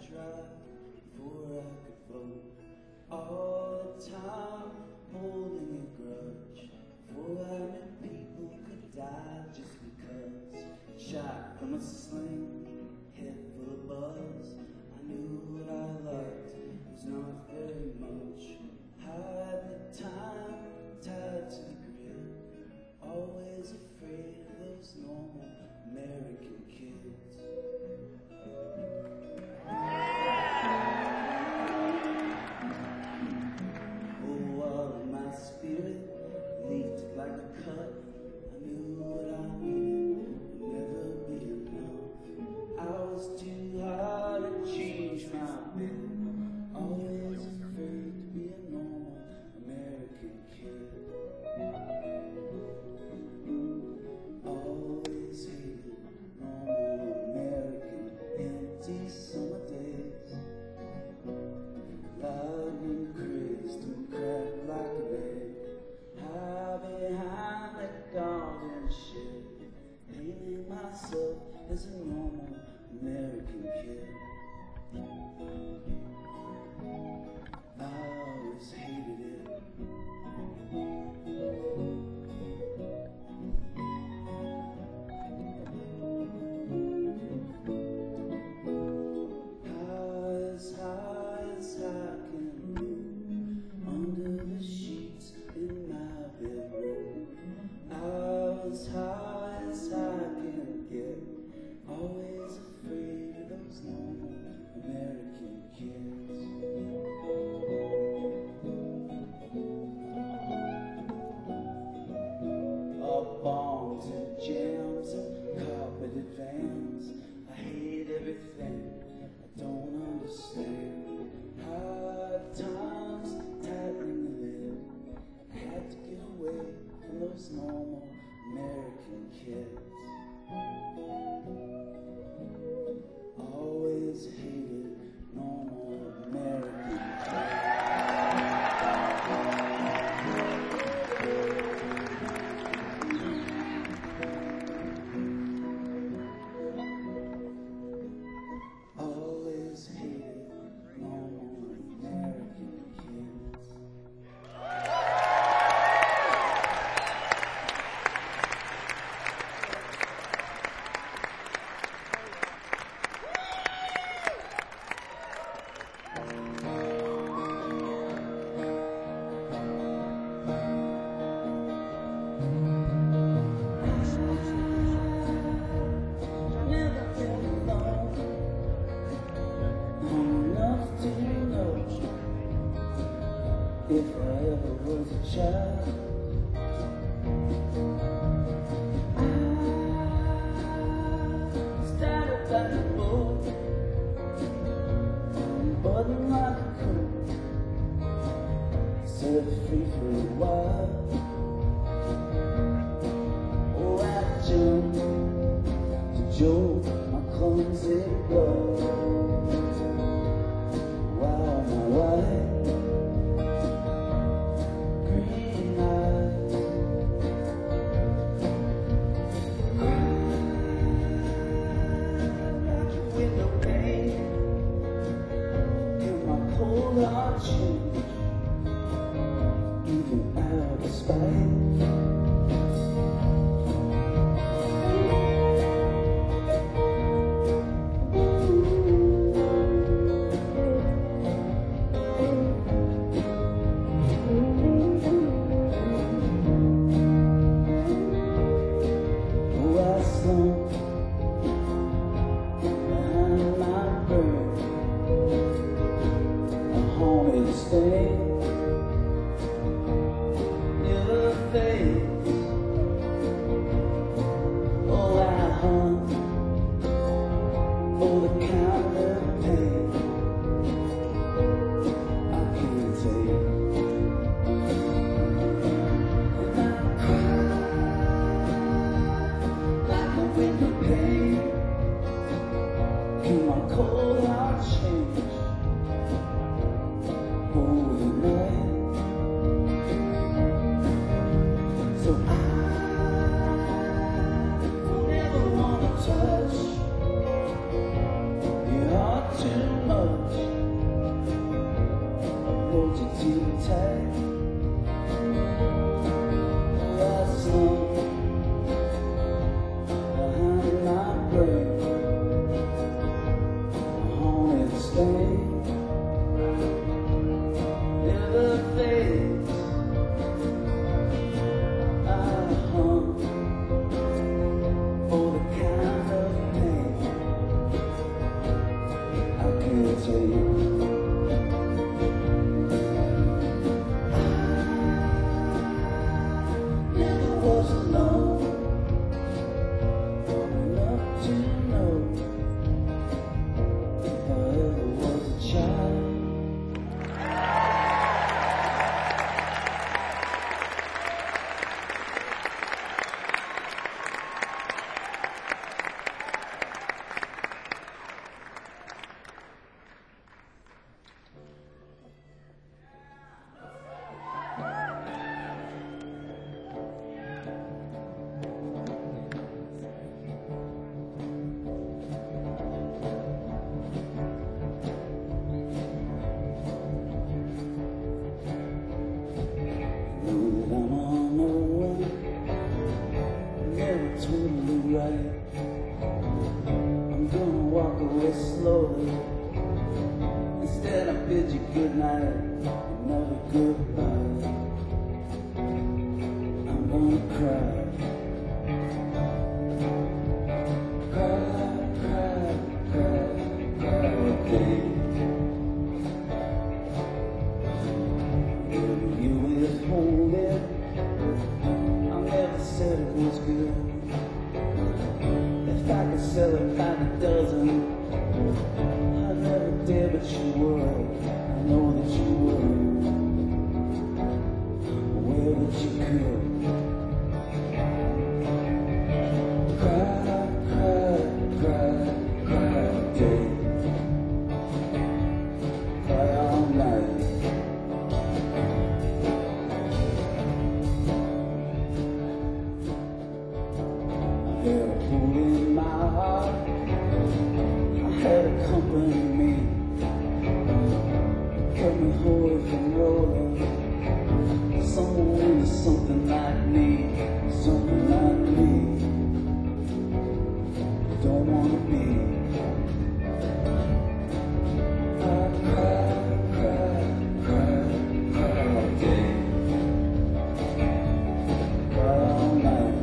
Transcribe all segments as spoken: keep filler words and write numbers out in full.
try before I could vote. All the time holding a grudge for I knew people could die just because. Shot from a sling, head full of buzz. I knew what I liked was not very much. Had the time tied to the grid, always afraid of those normal American kids. Oh, all of my spirit leaked like a cut. I knew what I needed would never be enough. I was too hard to change my bit, always afraid to be a normal American kid. Always hated normal American empty summer days. Lightning crazed and cracked like an egg. Hide behind that garden shed, hating myself as a normal American kid. I always hated it. High as high as I can move, under the sheets in my bedroom. I was high as I can get, always afraid of those normal American kids. All bongs and jams and carpeted vans. I hate everything I don't understand. Hard times tightening the lid. I had to get away from those normal American kids. Always hated normal American kids. Always hated normal American kids. If I ever was a child, I started like a boat, button like a coat, set free for a while. Oh, I jumped to jolt my clumsy blood. Wow, my wife. Not change, even out of spite. Oh, I slunk behind my bird, haunted stay, never fades. Oh, I hunt for the kind of pain I can't take. And I cry like a window pane. Can my cold heart change? So I don't ever wanna touch your heart too much. can't take. Never was alone enough to know if I ever was a child. Totally right. I'm gonna walk away slowly. Instead I bid you good night and never goodbye. I'm gonna cry. Cry, cry, cry, cry again. Whatever you withhold it, I never said it was good. If I could sell it by the dozen, I'd never dare, but you would. I know that you would. Well, that you could. Cry, cry, cry, cry all day. Cry all night. I had a pool in my heart, I had a company me, kept me holy from rolling. Someone into something like me, something like me. Don't wanna be. I cry, cry, cry, cry all day. Cry all night.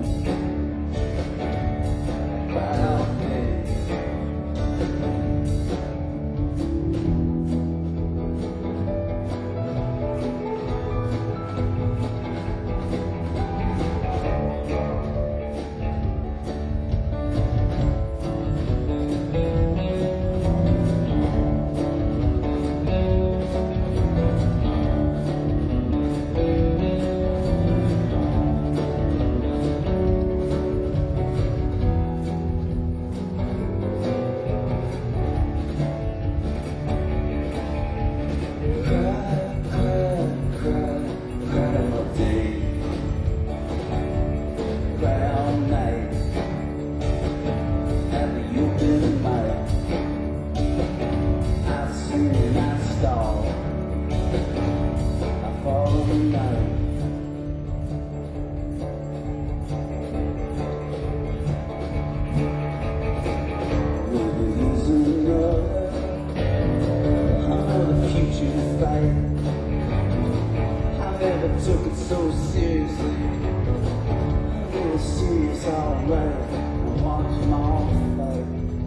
Took it so seriously. I was serious, alright. I watched my own fight.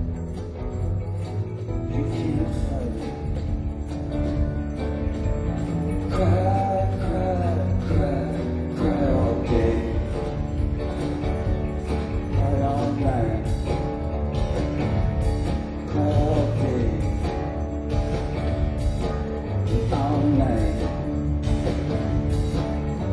You can't fight it. Cry, cry, cry, cry all day. Cry all night. Cry all day. All night.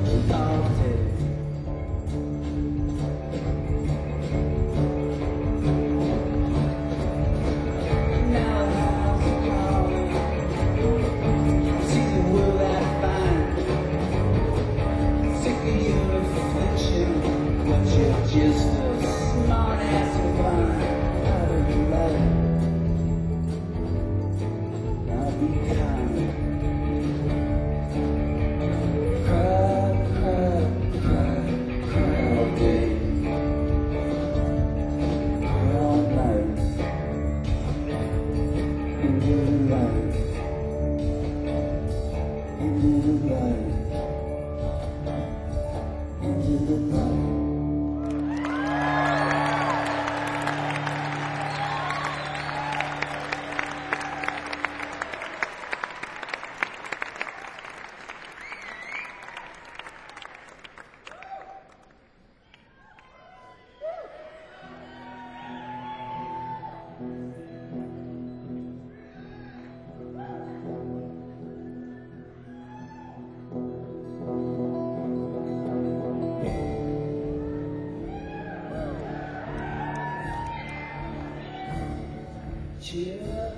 cheer up,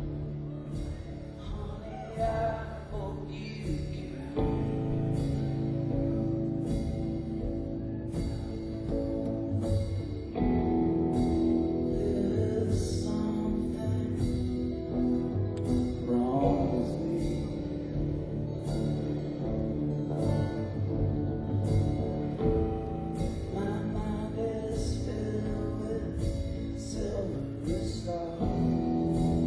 honey, I hope you can. There's something wrong with me. My mind is filled with silver stars.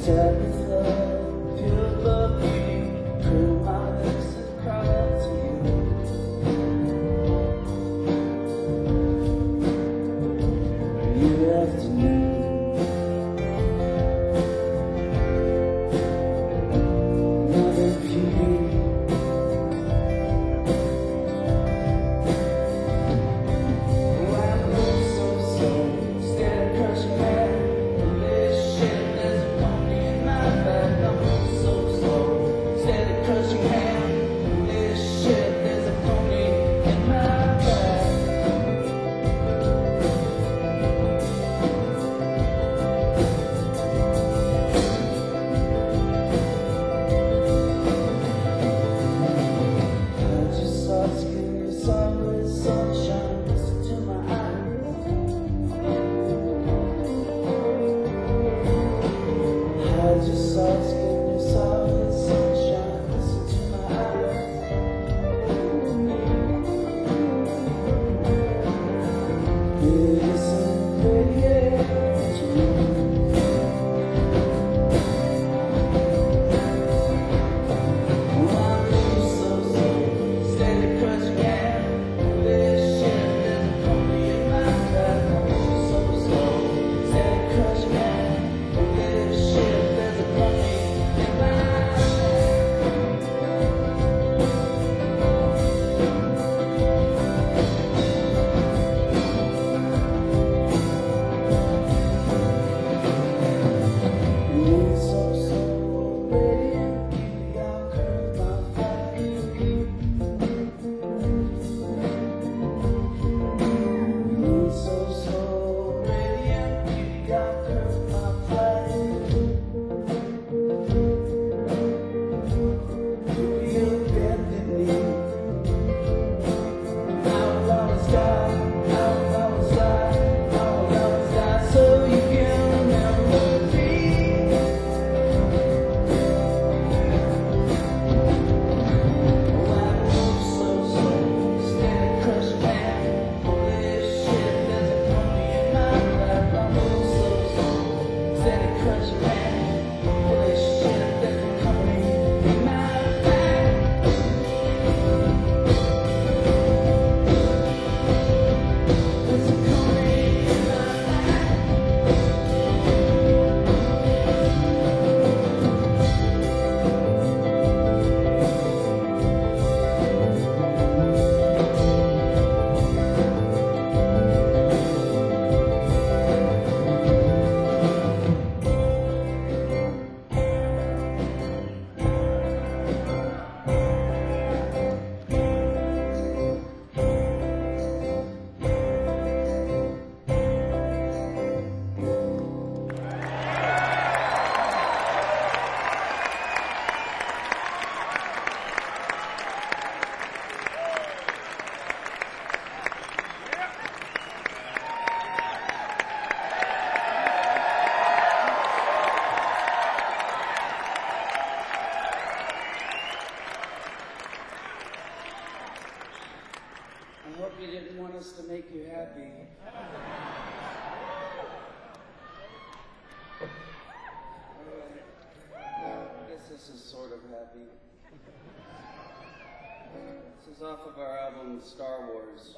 Off of our album Star Wars.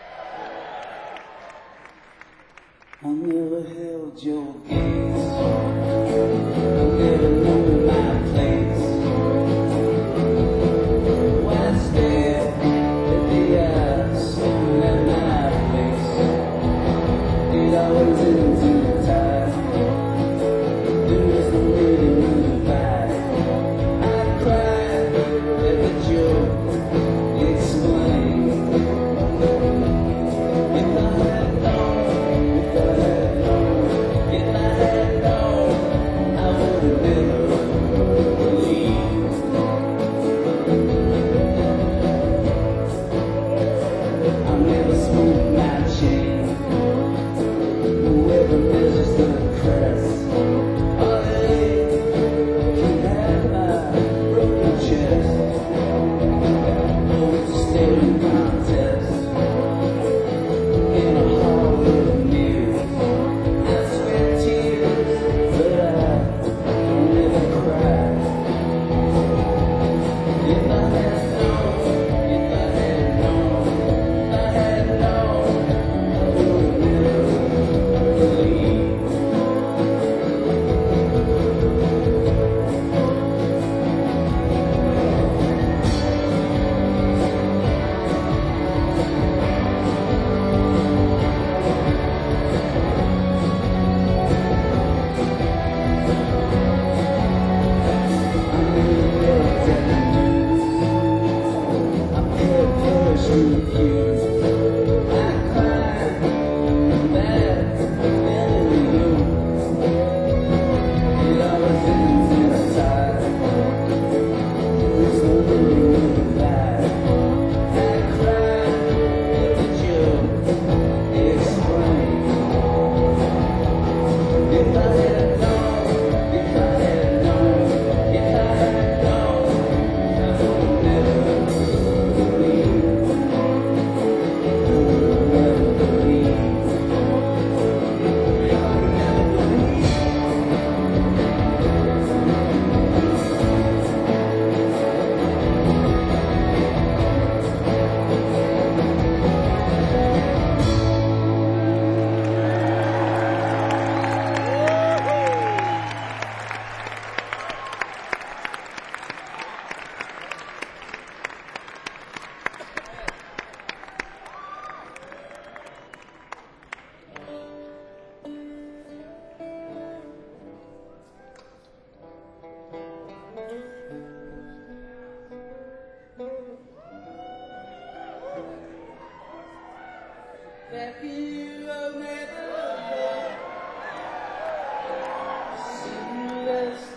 I never held your gaze. I never known my place. When I stare at the eyes at my face, it always ends in a tie. There is no meaning in the fight. I cry at the joke. If I had known, if I had known, I would've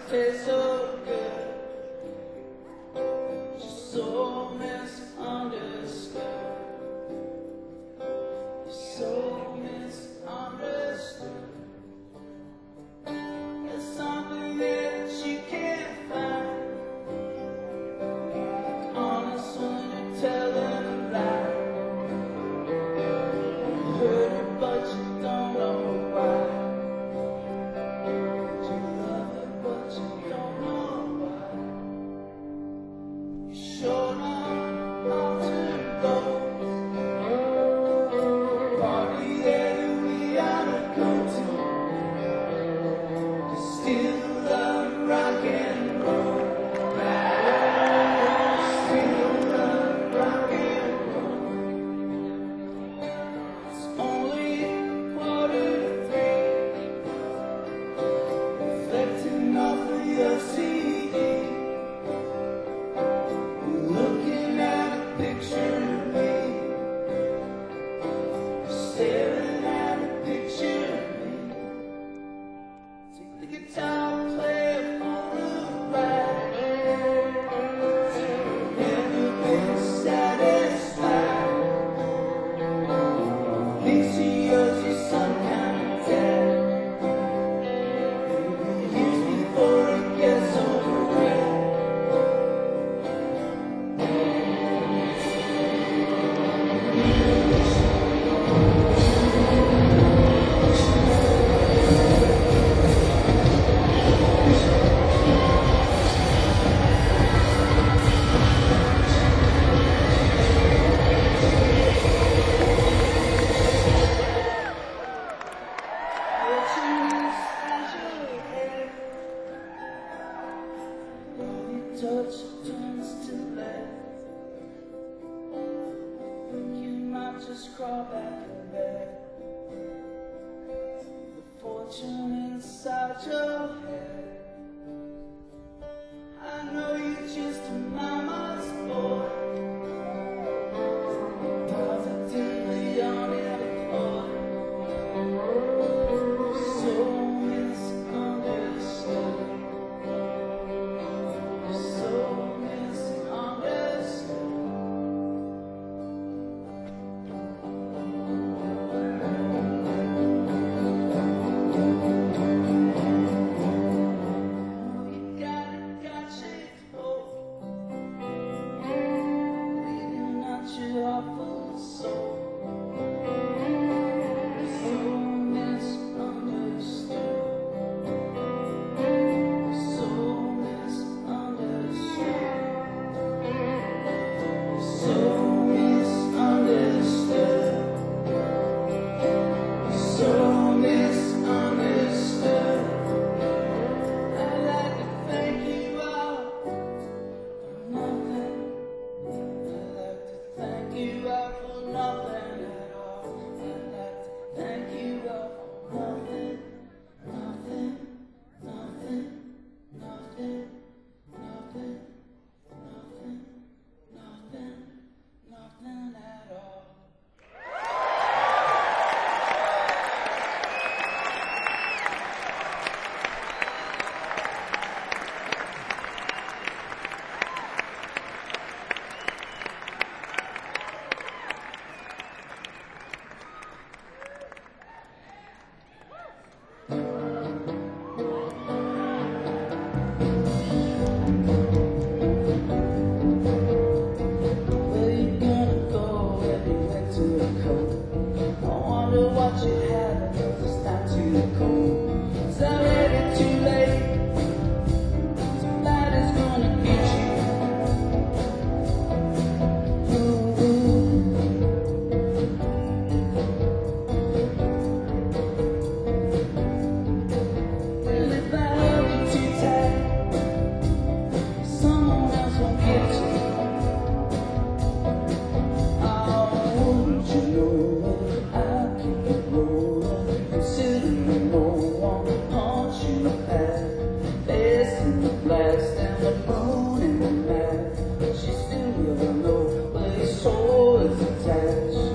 tastes so good, just so misunderstood. You're so misunderstood. There's something that you can't find. Honest when you're telling a lie. You heard it, but you don't know why. You love it, but you don't know why. You sure know how to go. Party that we ought to go to. You still love rock and roll. Still love rock and roll. It's only quarter to three. Reflecting off of your C D. You're looking at a picture of me. You're staring at a picture of me. Take the guitar, play it for a ride. Never been satisfied. Thinks he owes you some kind of debt. Maybe use before it gets over it. Touch turns to lead. You might just crawl back in bed. The fortune inside your head. I know you're just a mama's boy, positively unemployed. So misunderstood. So misunderstood. You got a God-shaped hole, leading out your awful soul. So misunderstood. So misunderstood. So misunderstood. So misunderstood. I'd like to thank you all for nothing. I'd like to thank you all for nothing at all. I'd like to thank you all for nothing, nothing, nothing, nothing, nothing, nothing, nothing, nothing at all. Where you gonna go when you went to the cold? I wonder what you had this time too cold. Is that already too late? Somebody's gonna get you. Ooh, ooh. And if I held you too tight, someone else won't get you. You know I keep it rolling, considering no one haunts you at. There's the blast and the moon and the night, but she still will know where your soul is attached.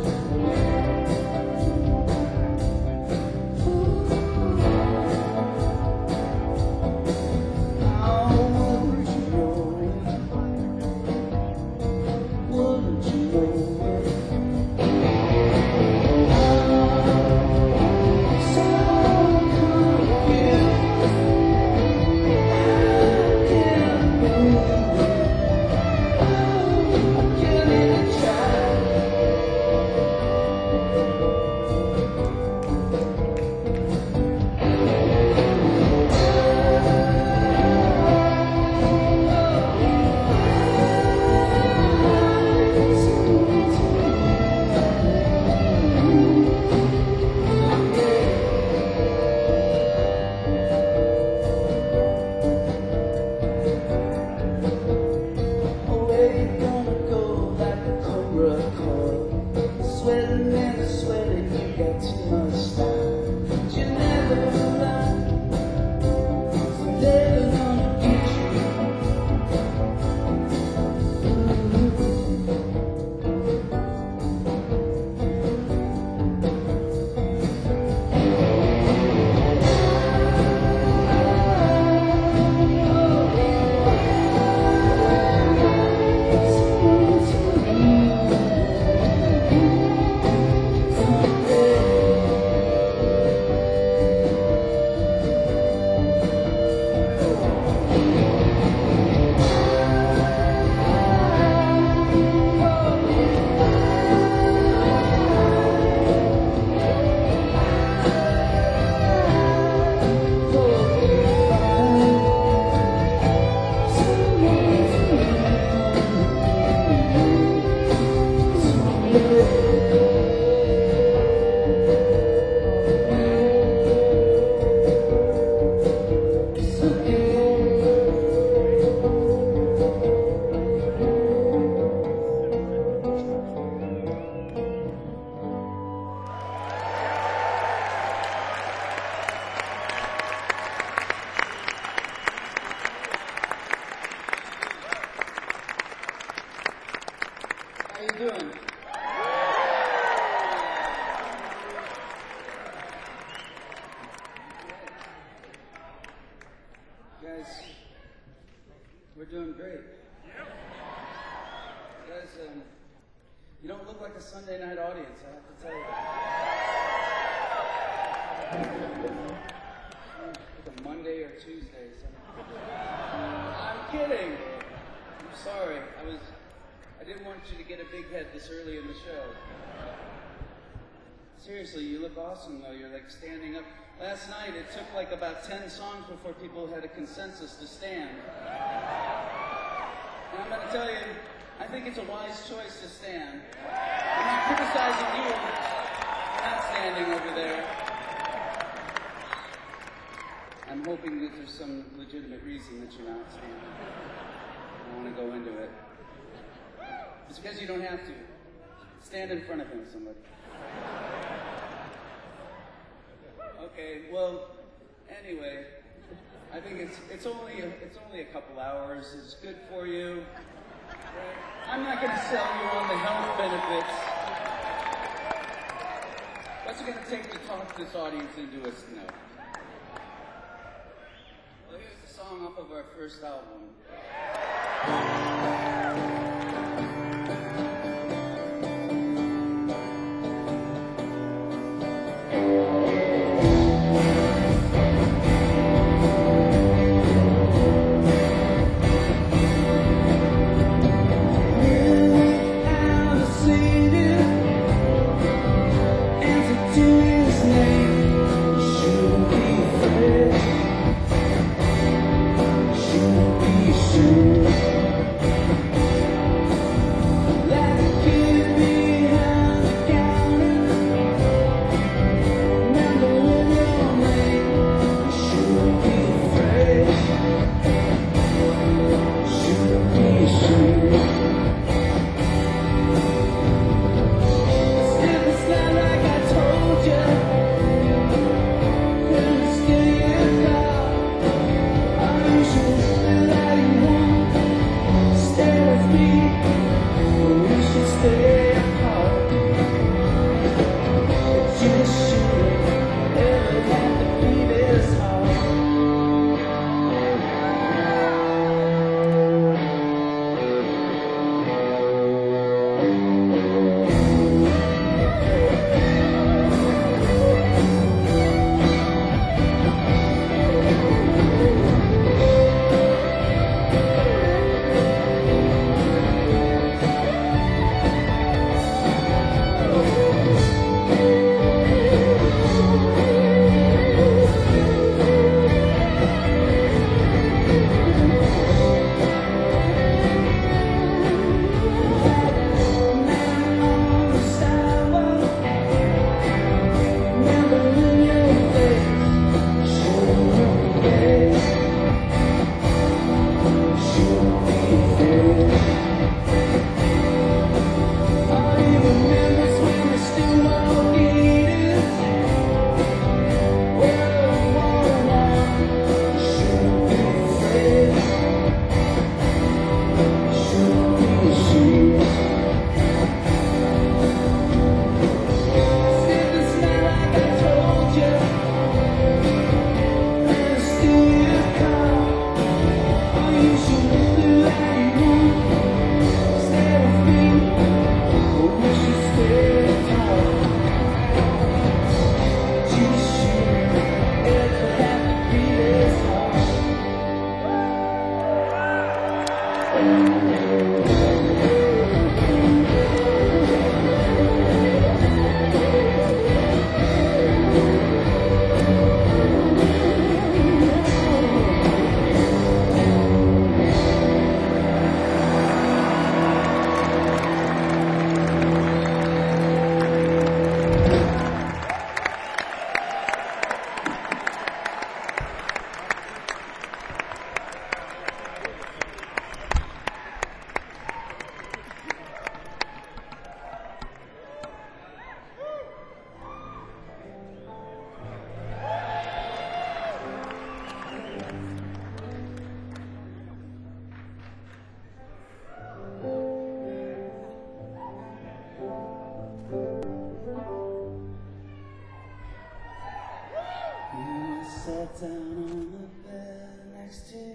guys, we're doing great. You guys, um, you don't look like a Sunday night audience, I have to tell you. Like a Monday or Tuesday. Something. I'm kidding. I'm sorry. I was. I didn't want you to get a big head this early in the show. Seriously, you look awesome though. You're like standing up. Last night it took like about ten songs before people had a consensus to stand. And I'm going to tell you, I think it's a wise choice to stand. I'm not criticizing you for not standing over there. I'm hoping that there's some legitimate reason that you're not standing. I don't want to go into it. It's because you don't have to. Stand in front of him, somebody. Okay, well, anyway, I think it's it's only a, it's only a couple hours. It's good for you. I'm not going to sell you on the health benefits. What's it going to take to talk this audience into a snow? Well, here's the song off of our first album.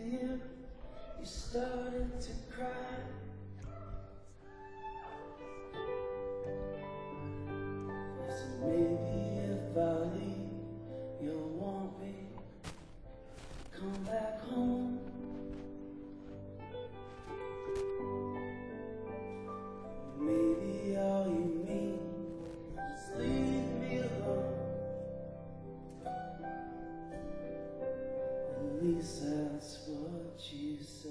you, you started to cry. So maybe if I leave, you'll want me to come back home. Maybe all you mean is leave me alone. At least that's what you said.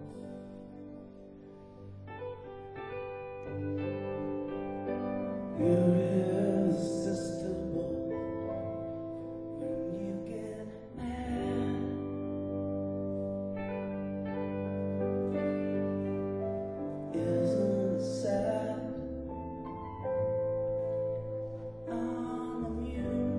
You're irresistible when you get mad. Isn't it sad? I'm immune.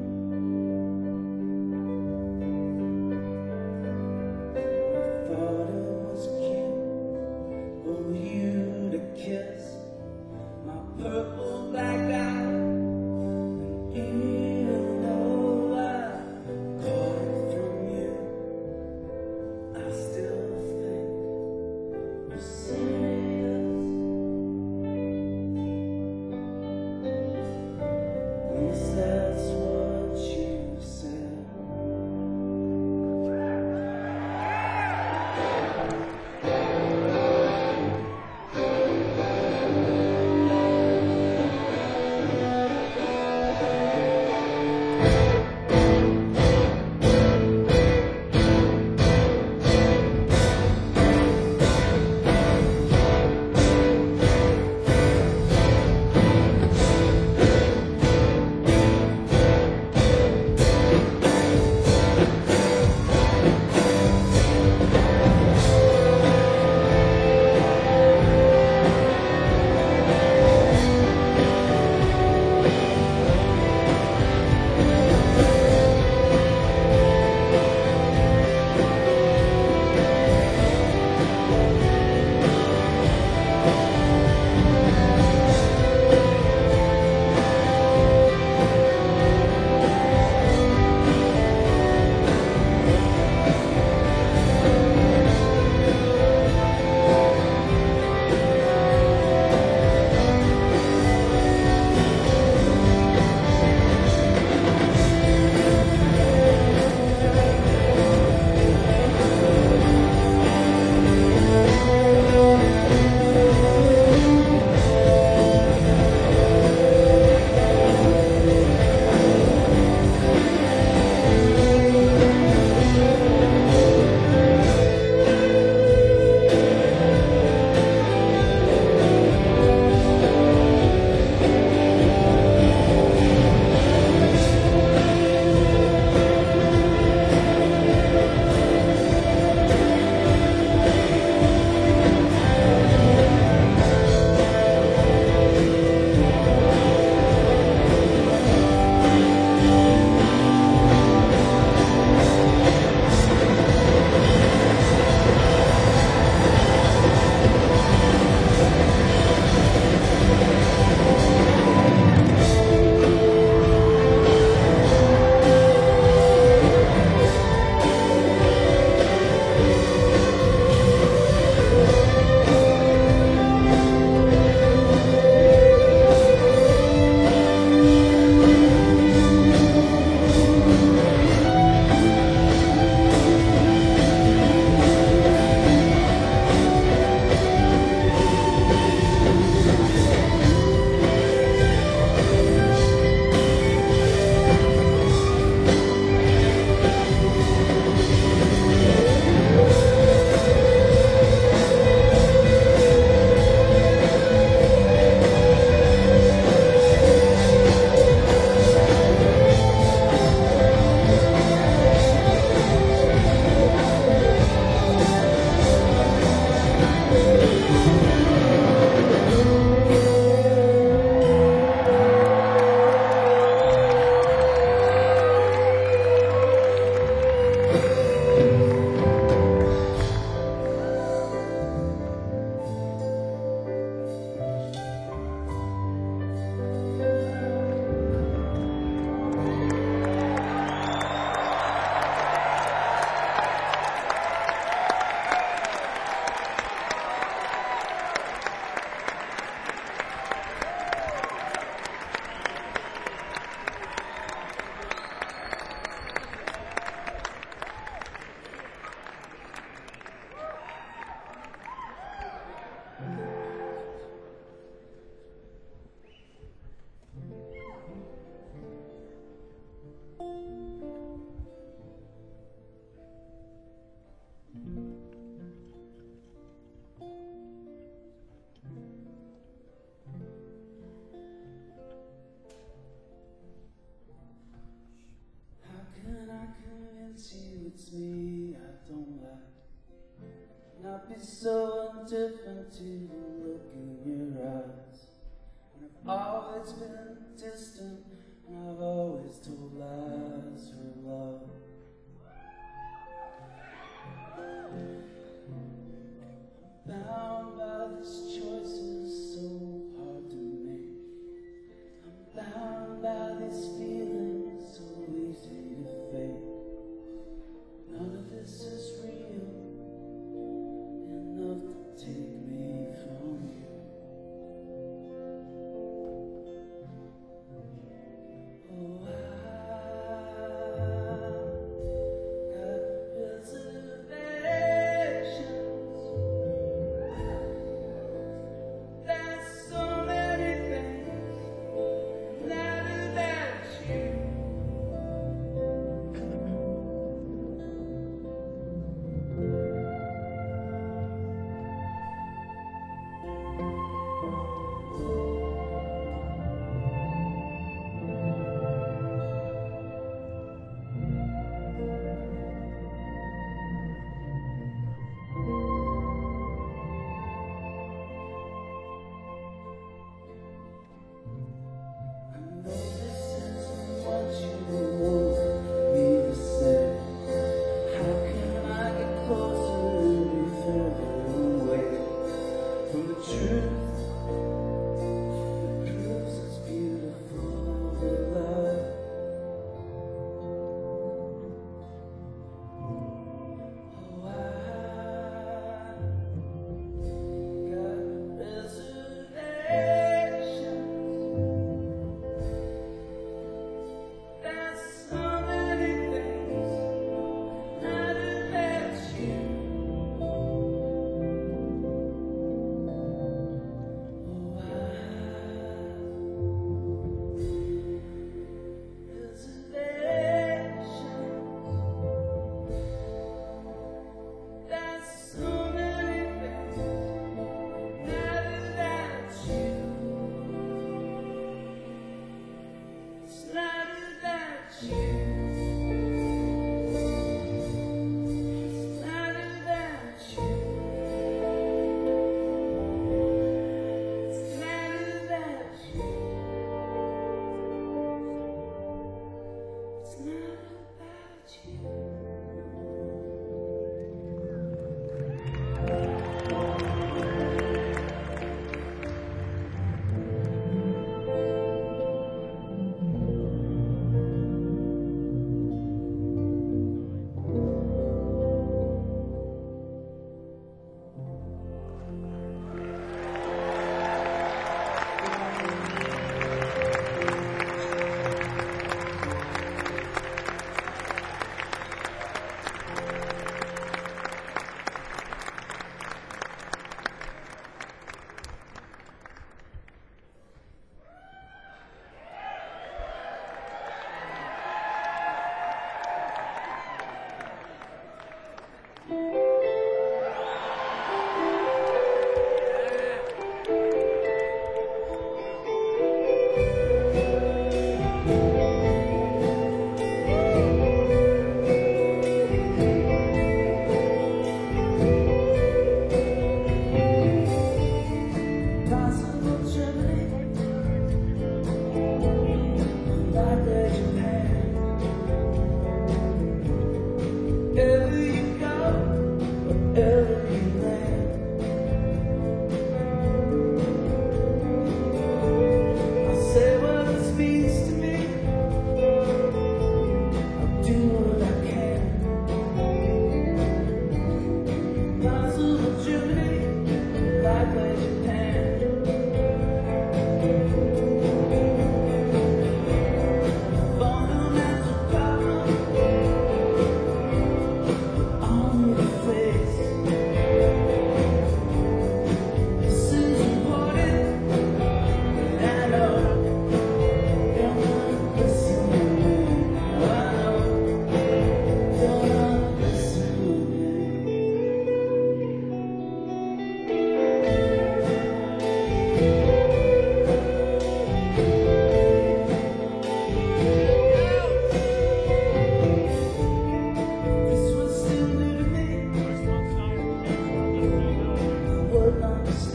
I thought it was cute for you to kiss my purple black eye. And even though I caught it from you, I still think you're serious. At least that's what you said. I'd be so indifferent to the look in your eyes. And I've always been distant, and I've always told lies for love. Bound by this choice is so hard to make. I'm bound by these feelings so easy to fake. None of this is real enough to take me from you. Oh, I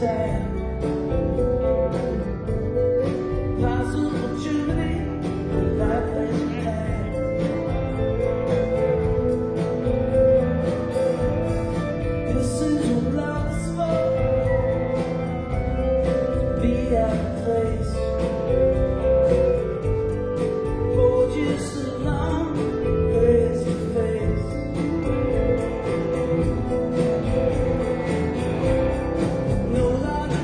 understand. Possible journey, that place you had. This is what love is for. Be out of place. For just so long, face to face. No longer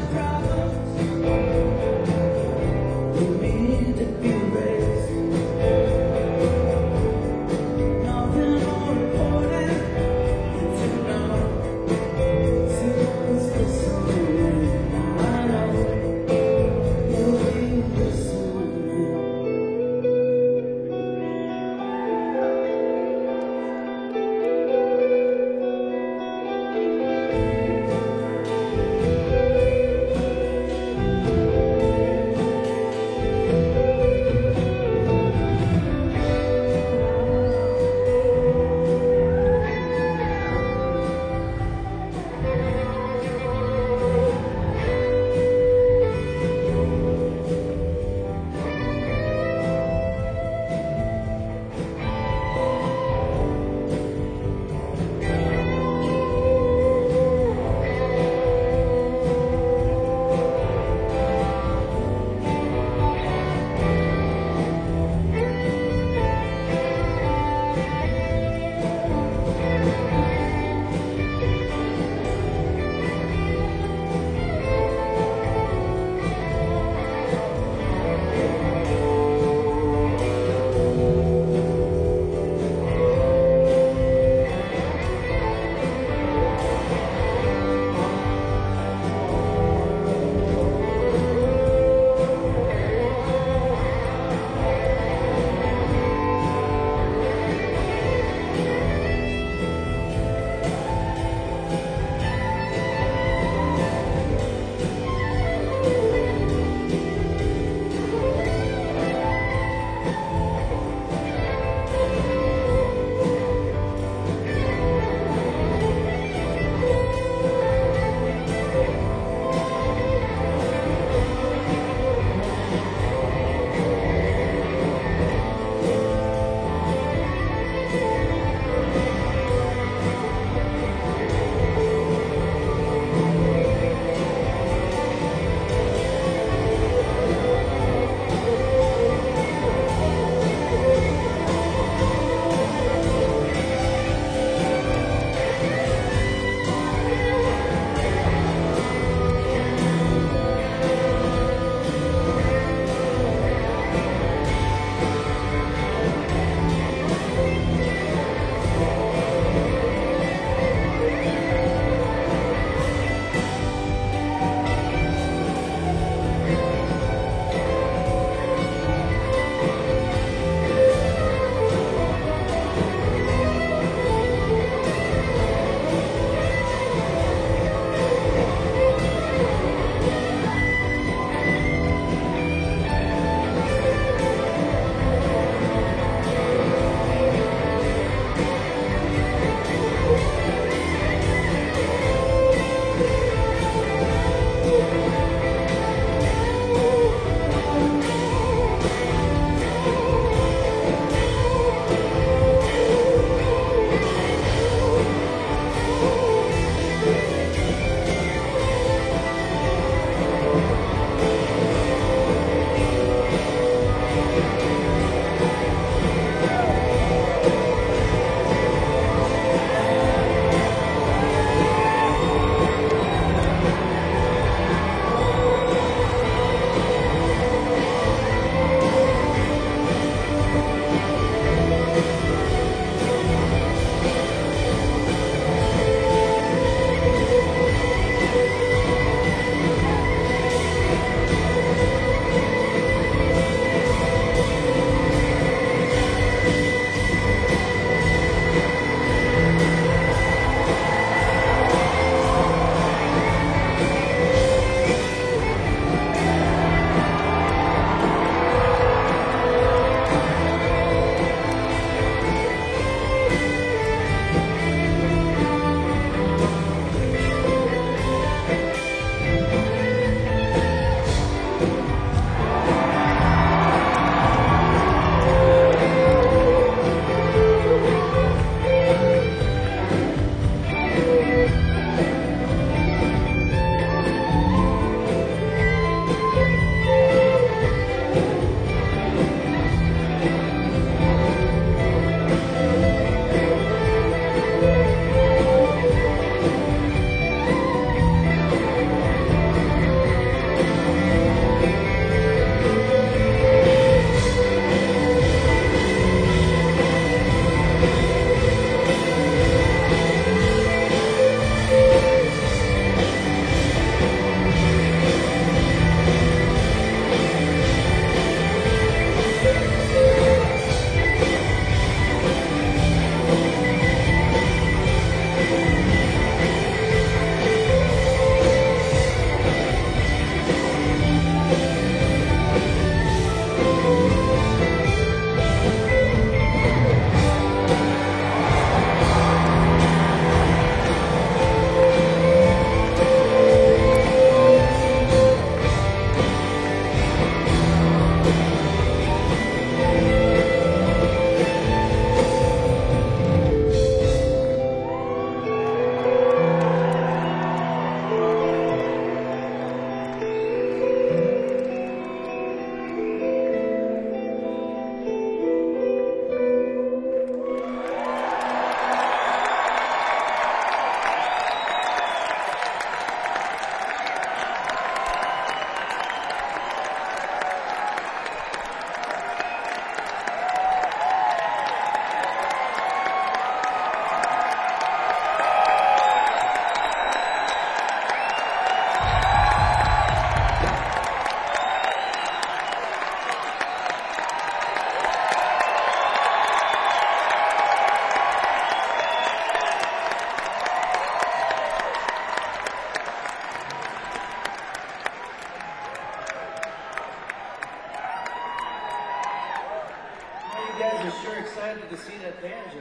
see that banjo.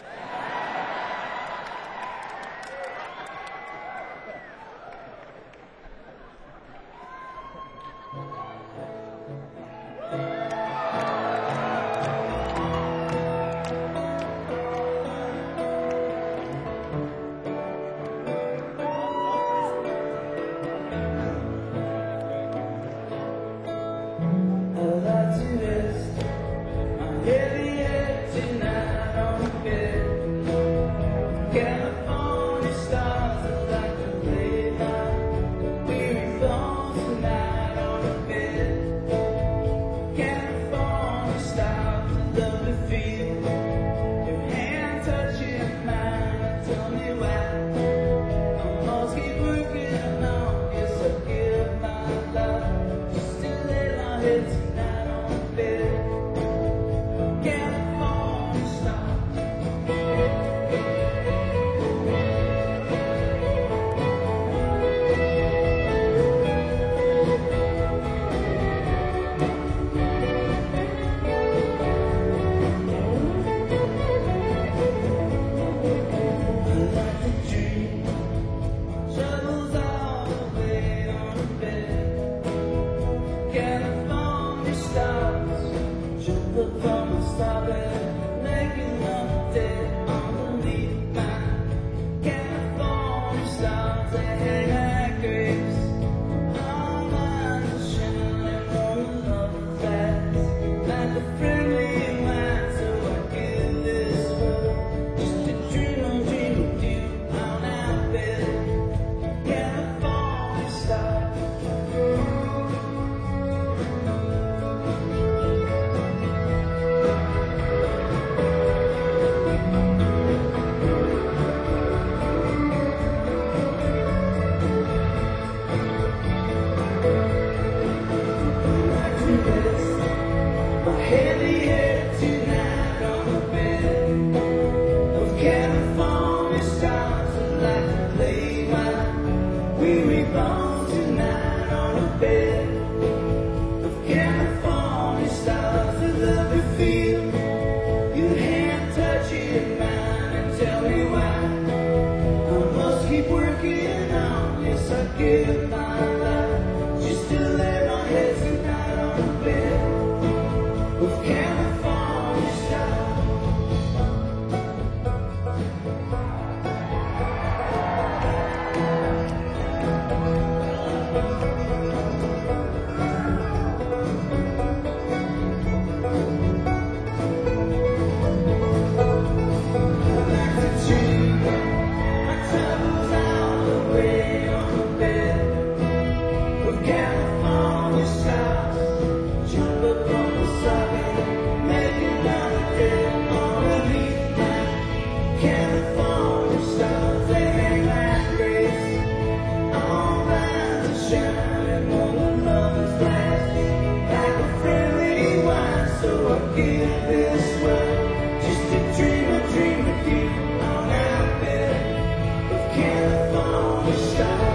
I'd like to rest my heavy head tonight on the bed. California stars are like the daylight. Weary bones tonight on the bed. California stars, I love to feel your hand touching mine. Tell me why I must keep working along. Yes, I give my life just to lay my head tonight on the bed. California stars. I like to dream, troubles all the way on the bed. California stars, jump up from the starbed, making love dead underneath mine. California stars, they hang like grapes. All mine are shining on the love fast, like a friendly wine. So I give this world just to dream on, dream of you on our bed. California stars. My heavy head tonight on the bed of California stars are like to play my weary bones tonight on the bed of California stars. I love to feel your hand touching mine and tell me why I must keep working on. Yes, I give my life just to lay my head tonight on the bed of California stars. I like to dream my troubles all the way on the bed of California stars. Jump up on the socket, making love dead underneath mine. California stars, they hang like grapes. All mine are shining on the lovers' last, like a friendly wine. So I give this world just to dream a dream of you on our bed of California stars.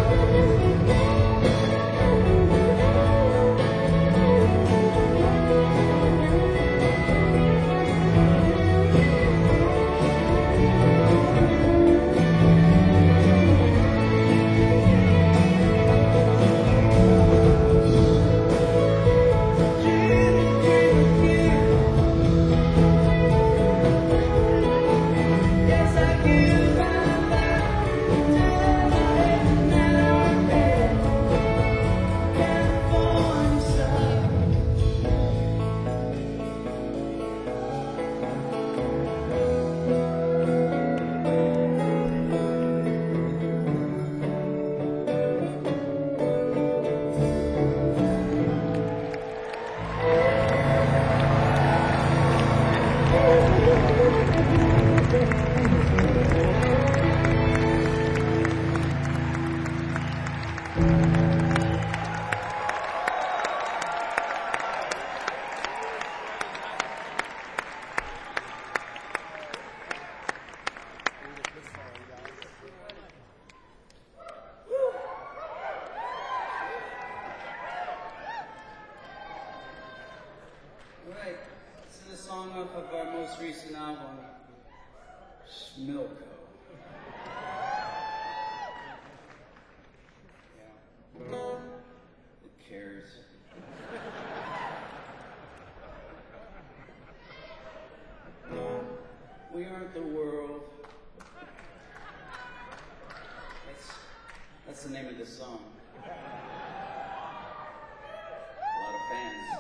Dream, dream of you most recent album, Schmilko. Yeah. Who cares? We aren't the world. That's, that's the name of the song. A lot of fans.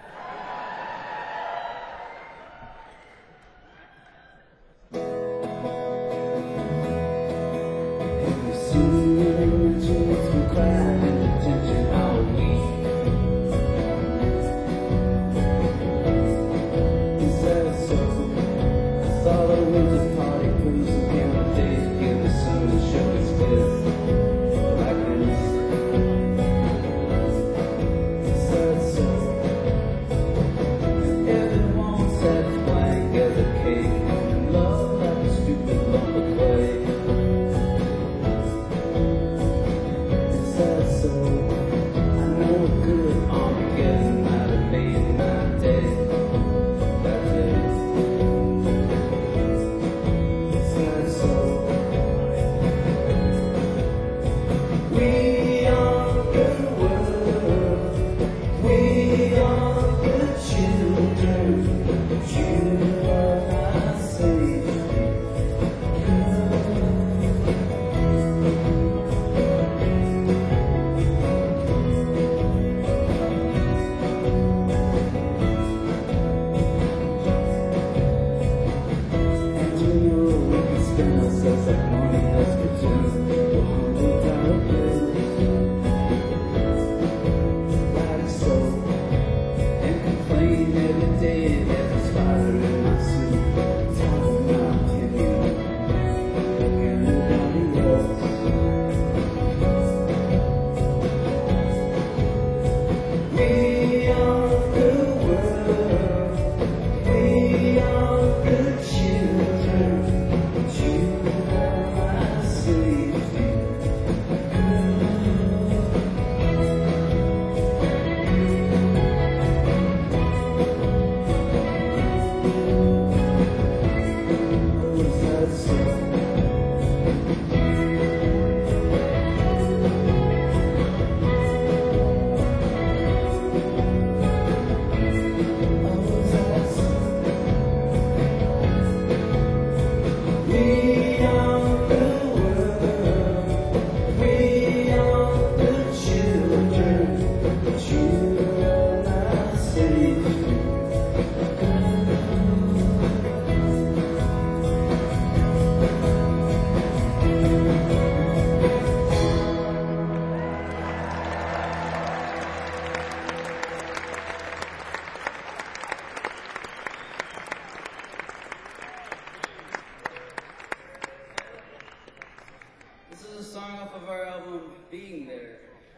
This is a song off of our album, Being There.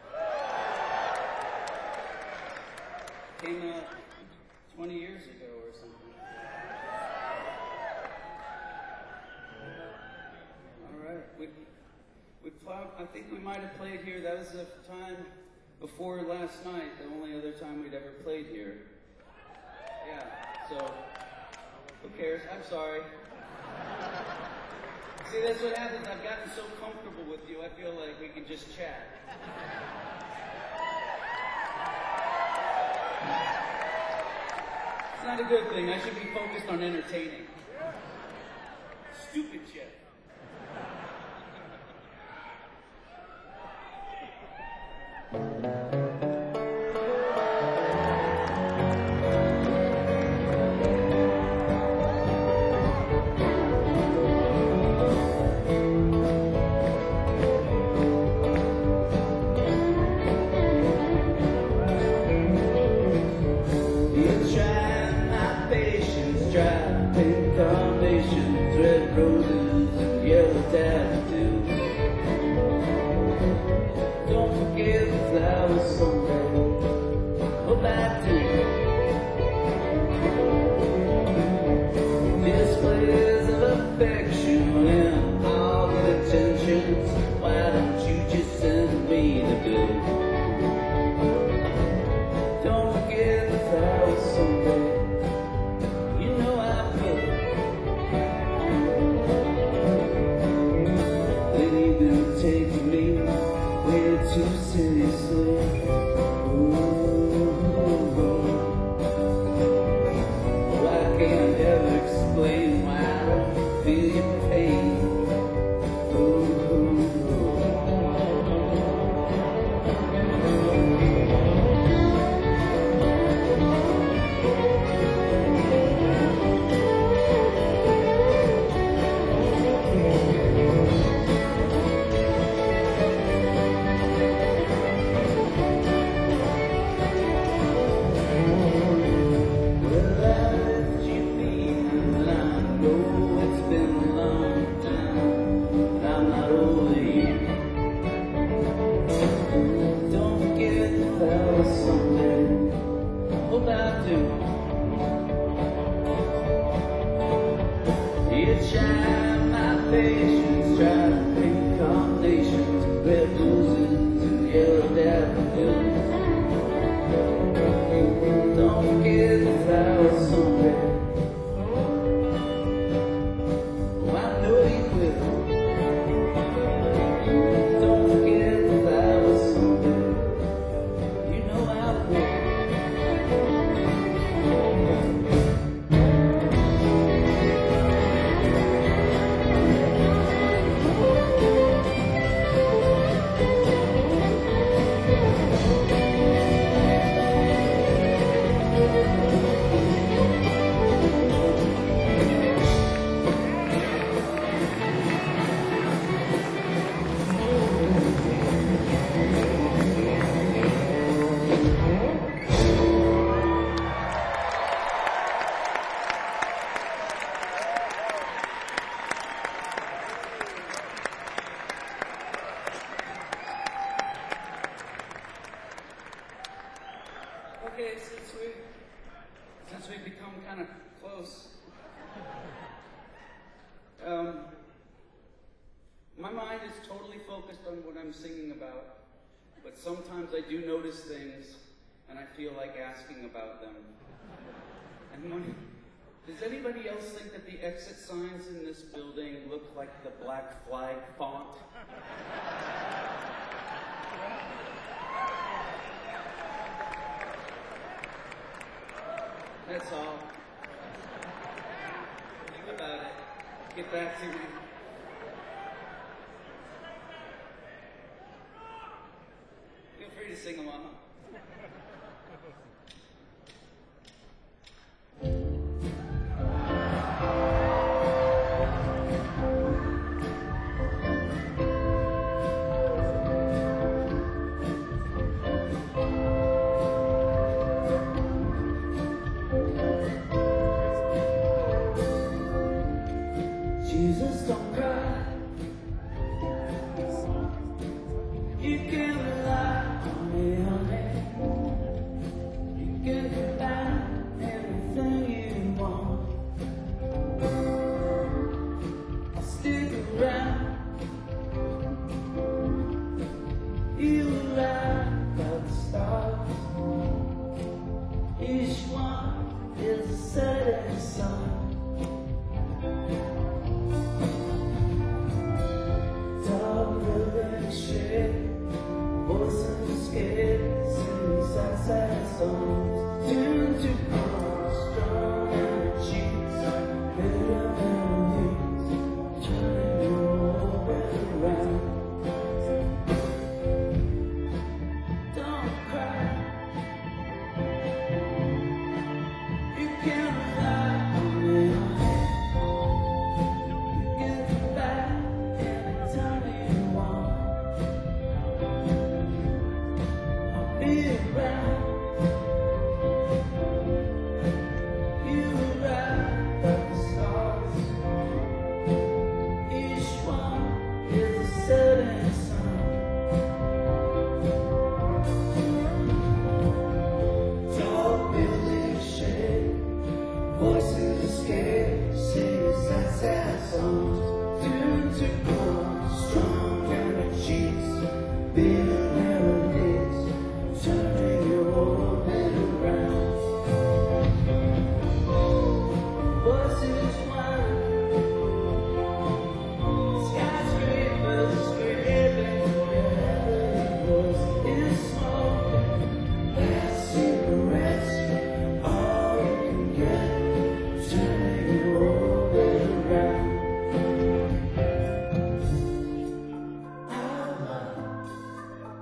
Came out twenty years ago or something. All right. We, we plow, I think we might have played here. That was the time before last night, the only other time we'd ever played here. Yeah, so who cares? I'm sorry. See, that's what happens. I've gotten so comfortable with you, I feel like we can just chat. It's not a good thing. I should be focused on entertaining. Stupid shit. Carnations, red roses, and yellow daffodils. Don't forget the flowers someday. roses and yellow daffodils. Don't forget the flowers someday. Oh, I know you will. Don't forget the flowers someday. You know I will. Okay, since we since we've become kind of close, um, my mind is totally focused on what I'm singing about, but sometimes I do notice things, and I feel like asking about them. And when, does anybody else think that the exit signs in this building look like the Black Flag font? That's all. Think about it. Get back to me. Feel free to sing along. Jesus, don't cry. You can rely on me, honey. You can find everything you want. I'll stick around. You light by the stars. Each one is a setting sun. Voices scared, singing sad, sad songs. Tuned to calm, strong energies, bitter melodies, turning your world around. Don't cry. You can rely on me. You can come back anytime you want. Be around. You ride by the stars. Each one is a setting sun. Tall buildings shake, voices scared, singing sad, sad songs. Tuned to calm, strong energies, bitter melodies, turning your orbit around. Voices whine, skyscrapers scraping, every voice is smoking. Last cigarettes, all you can get, turning your orbit around. I love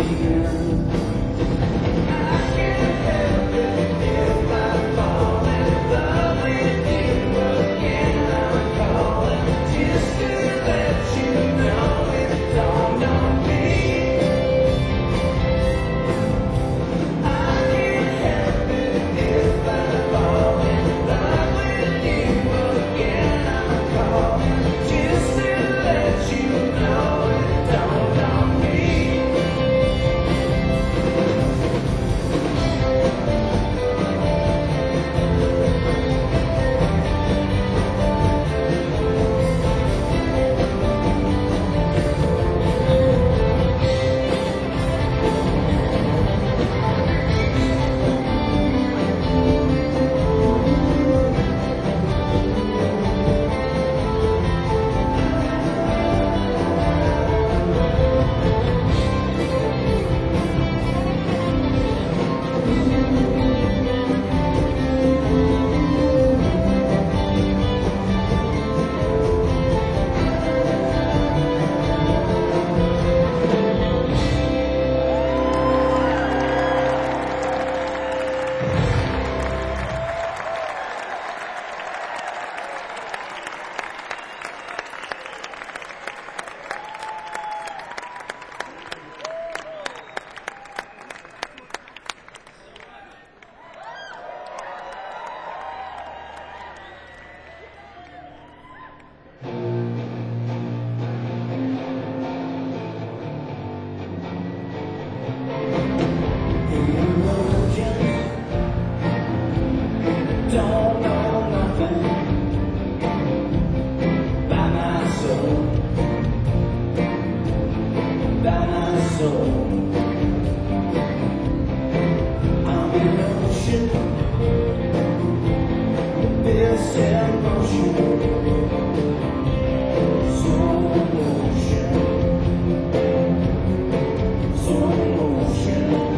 Don't know nothing by my soul, by my soul. I'm in ocean, this emotion, slow motion, slow motion.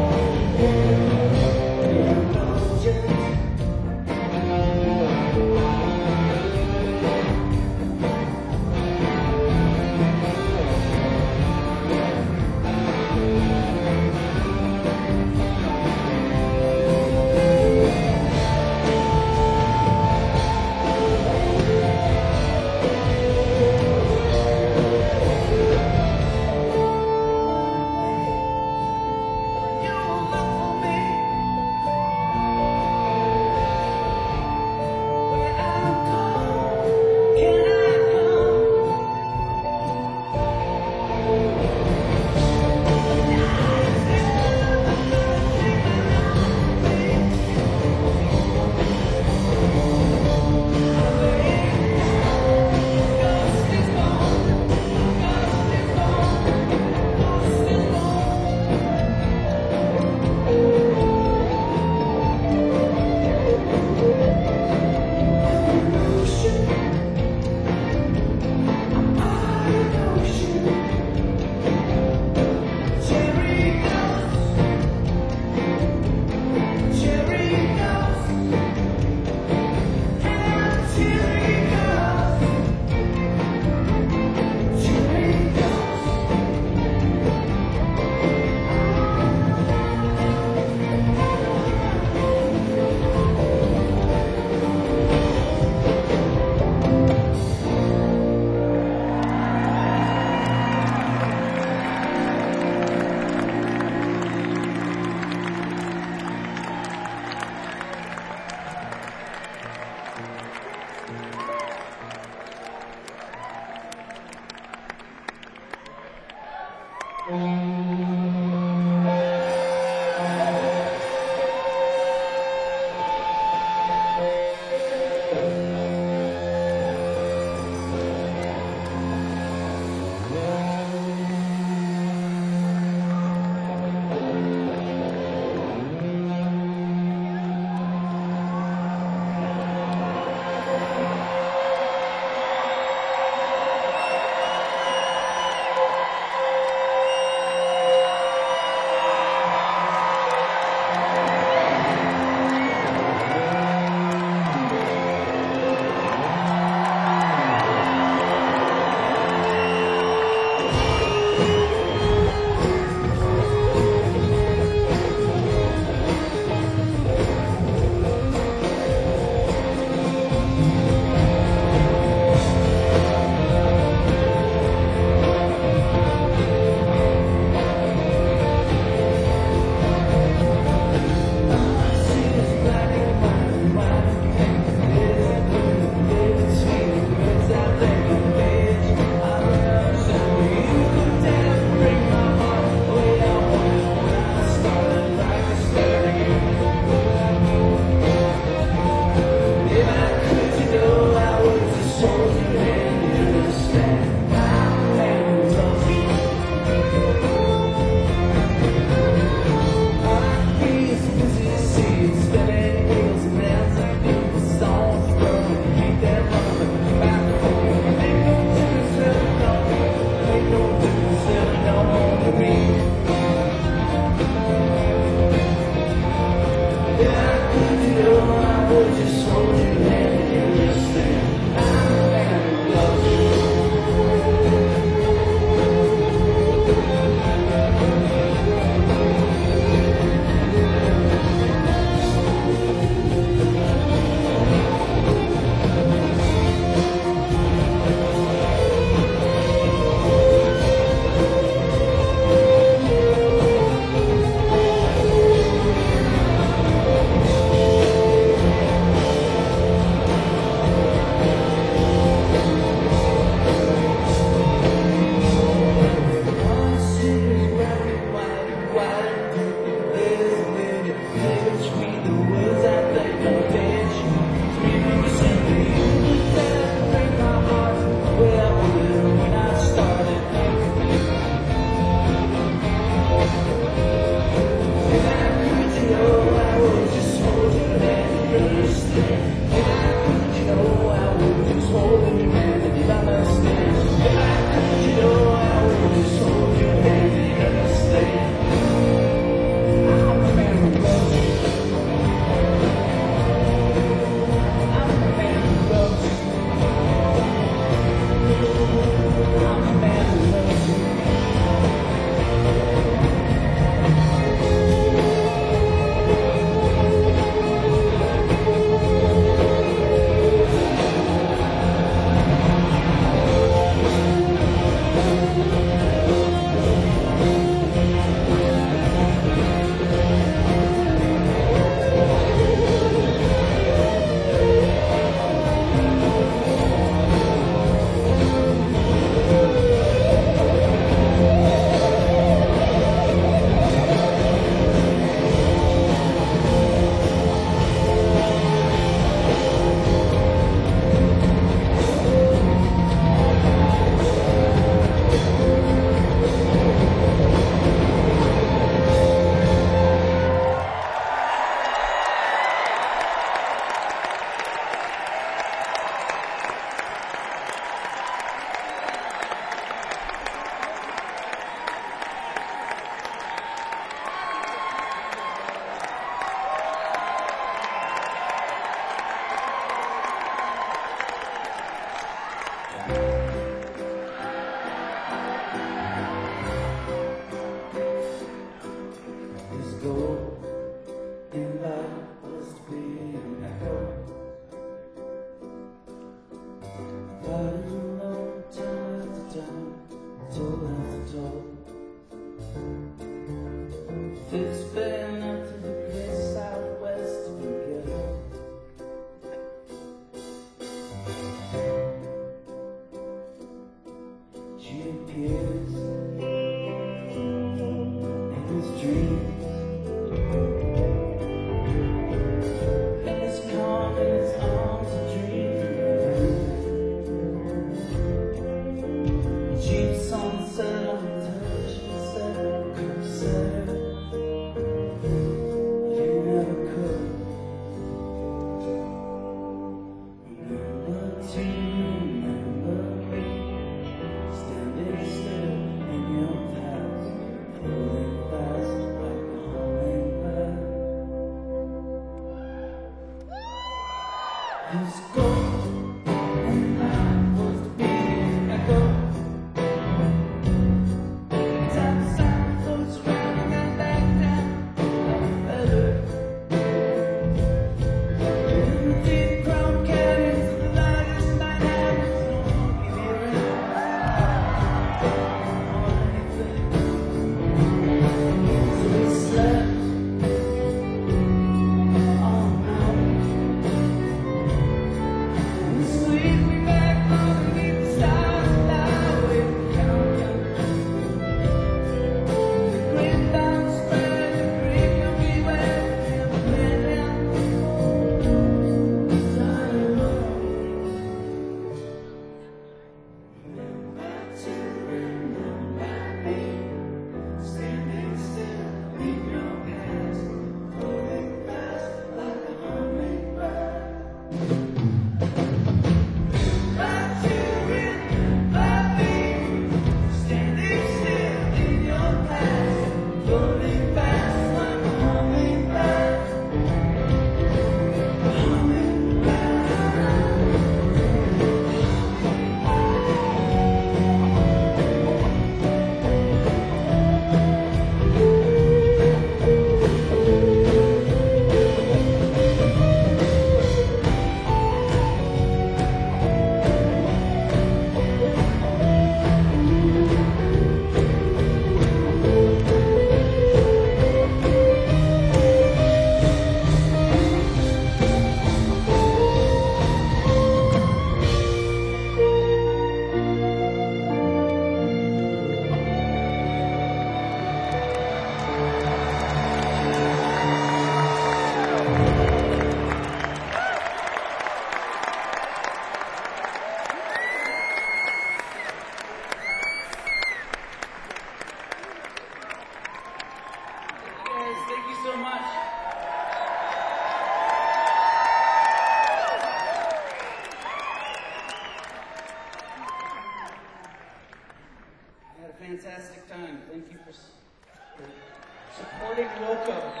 fantastic time. Thank you for, s- for supporting Loco.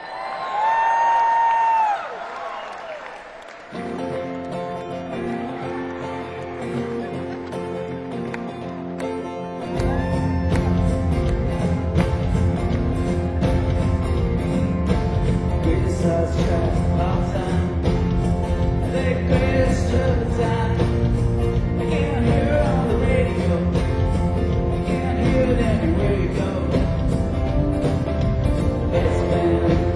Criticize track all time. They greatest of the time. I can't hear it on the radio. I can't hear it anywhere you go. It's been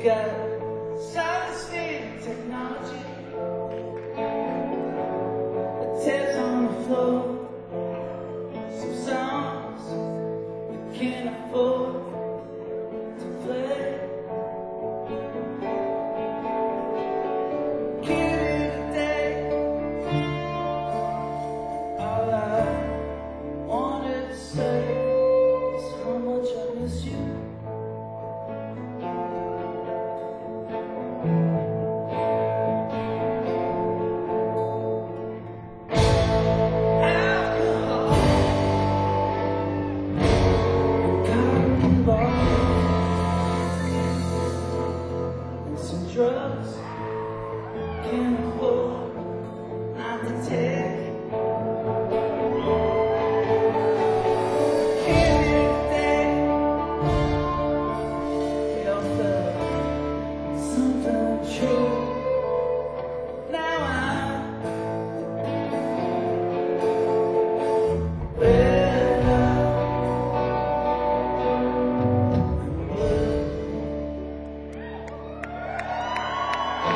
got solid state technology. The tears on the floor. Some songs we can't afford to play. Give you today. All I wanted to say is how much I miss you. Drugs can't afford not to take. Give you today. Feel the something true. Now I'm red up and blue.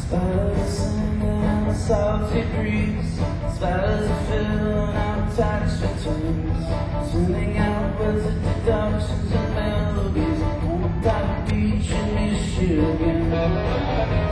Spiders are singing in the salty breeze. Spiders are filling out tax returns, sending out with the deductions and melodies. On that beach in Michigan.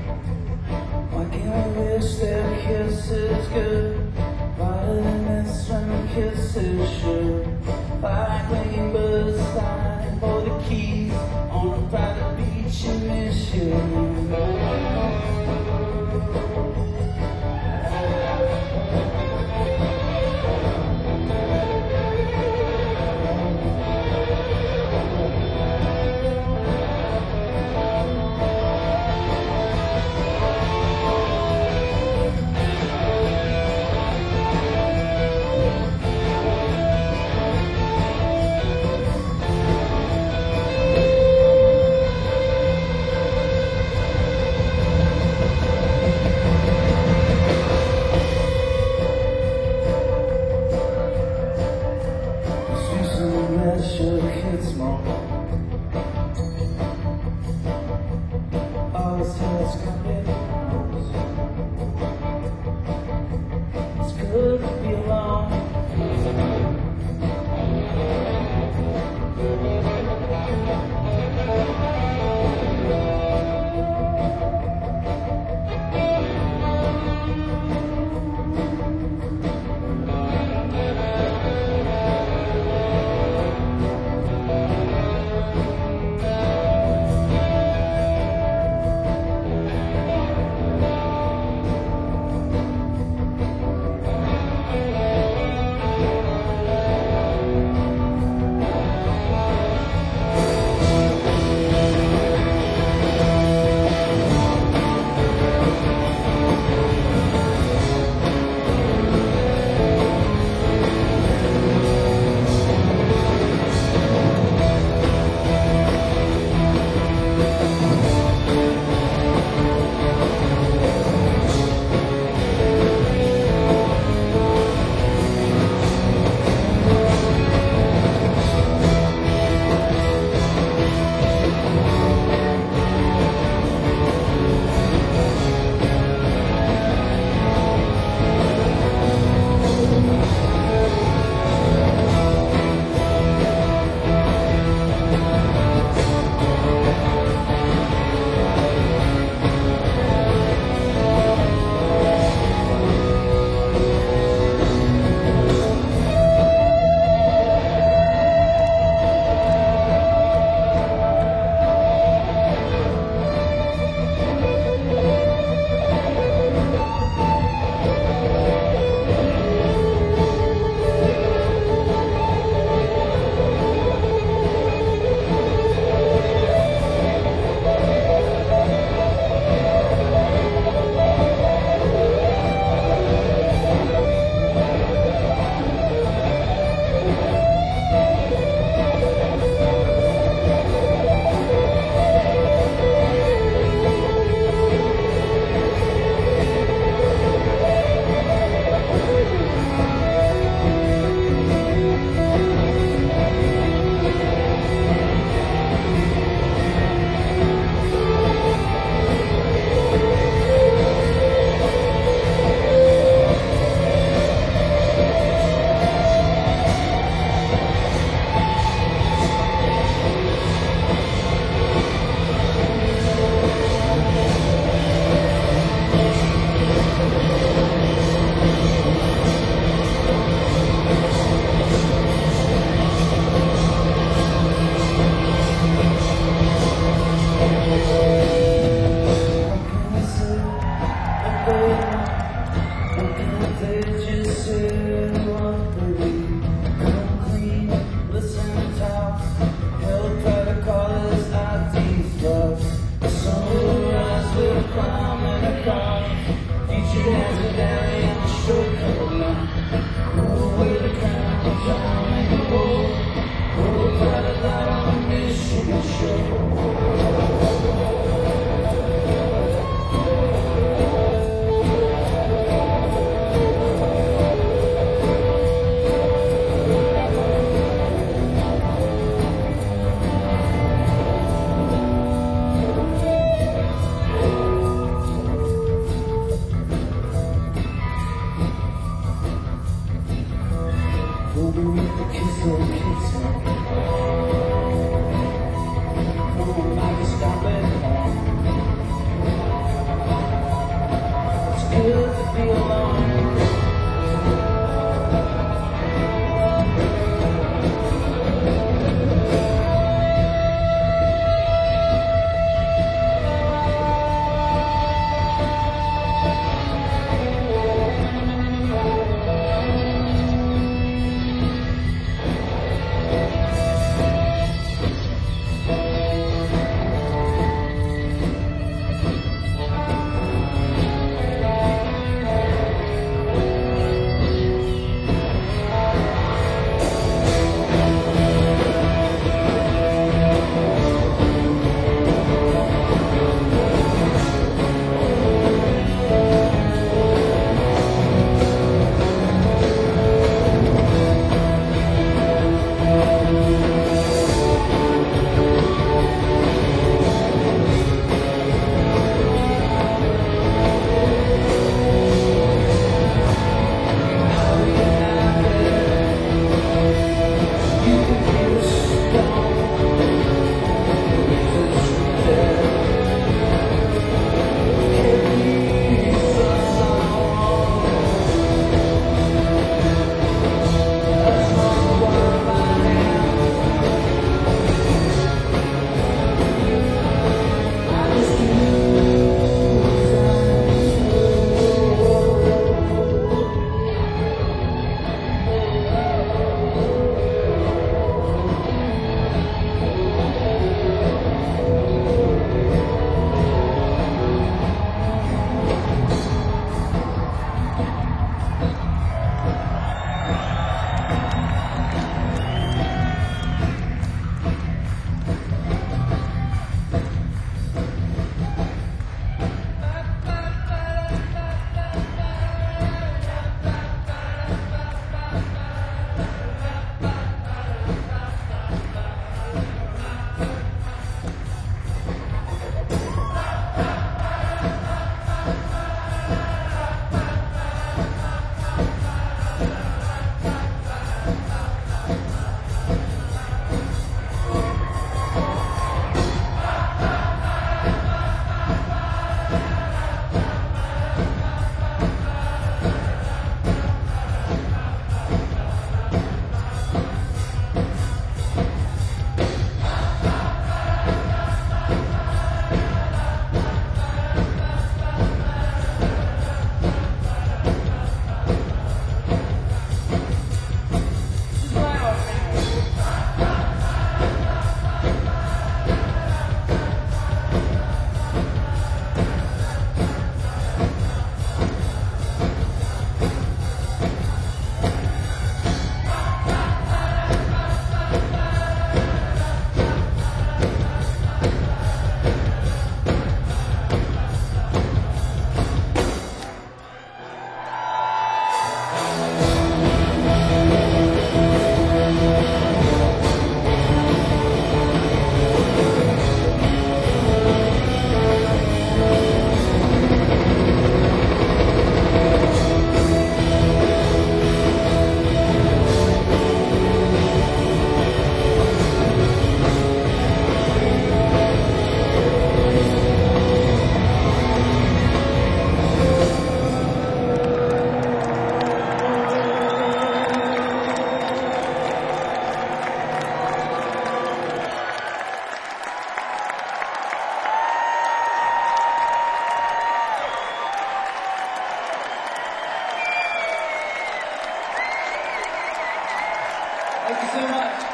Why can't I wish their kiss is good, rather than this so kiss me. From my stop at home. It's good to be alone. Thank you so much.